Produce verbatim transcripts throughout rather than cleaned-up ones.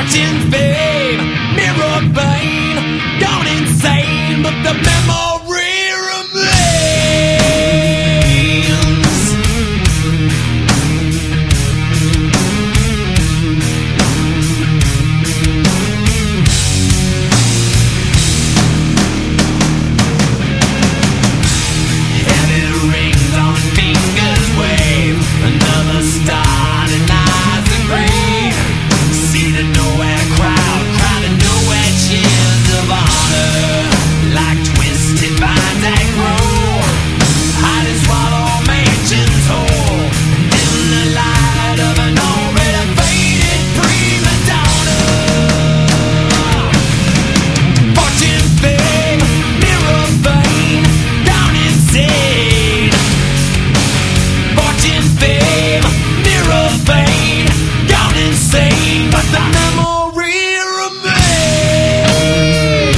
Fortune, fame, mirror vein, gone insane, but the memory remains. Heavy rings on fingers wave, another star and eyes are green. See the nowhere crowd, crowd of nowhere cheers of honor, like twisted vines that grow, hide and swallow mansions whole, in the light of an already faded prima donna. Fortune, fame, mirror vein, down insane. Fortune, fame, mirror vein, gone insane, but the memory remains.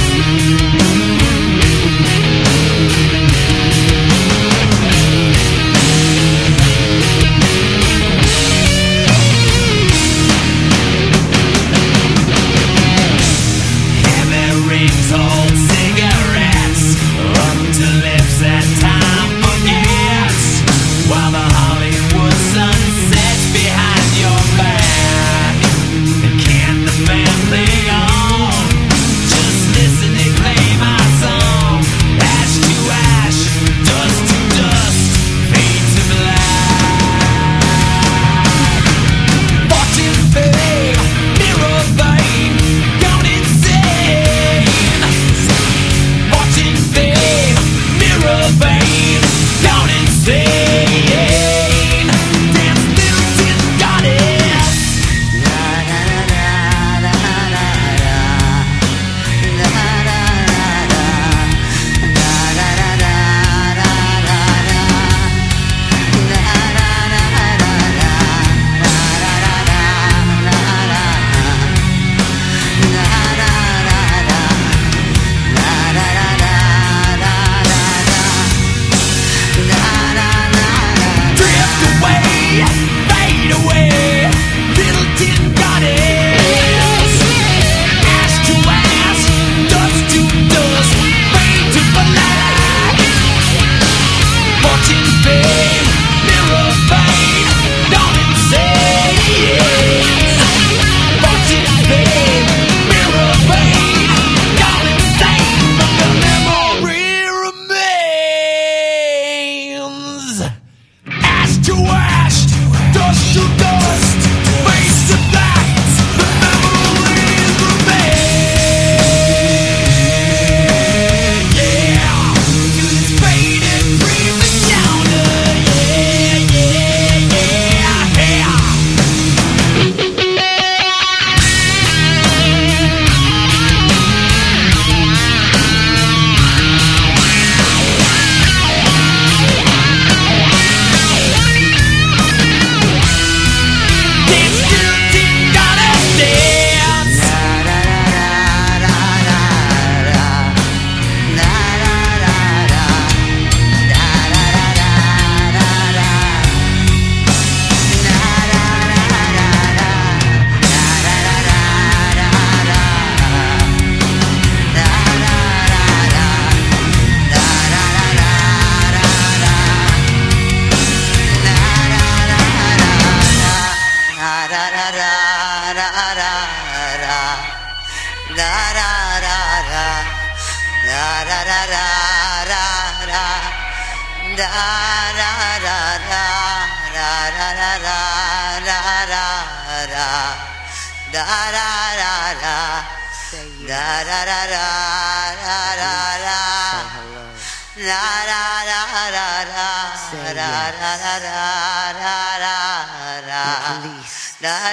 Heavy rings hold cigarettes up to lips that time forgets, while the Hollywood sun sets behind your back. Can't the band play on? Just listen, they play my song. Ash to ash, dust to dust, fade to black. Fortune, fame, mirror vein, gone insane. Fortune, fame, mirror vein, gone insane. Dance, little tin goddess. Drift away, fade away, little tin goddess. Ash to ash, dust to dust, fade to black. Fortune, fame, mirror vein, gone insane. Fortune, fame, mirror vein, gone insane, but the memory remains. Ash to ash, dust to dust, face to black, the memories remain. Yeah, to this faded prima donna. Yeah, yeah, yeah, yeah. Dance, little tin goddess, dance.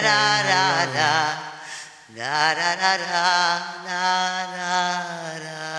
Da da da da da da da da.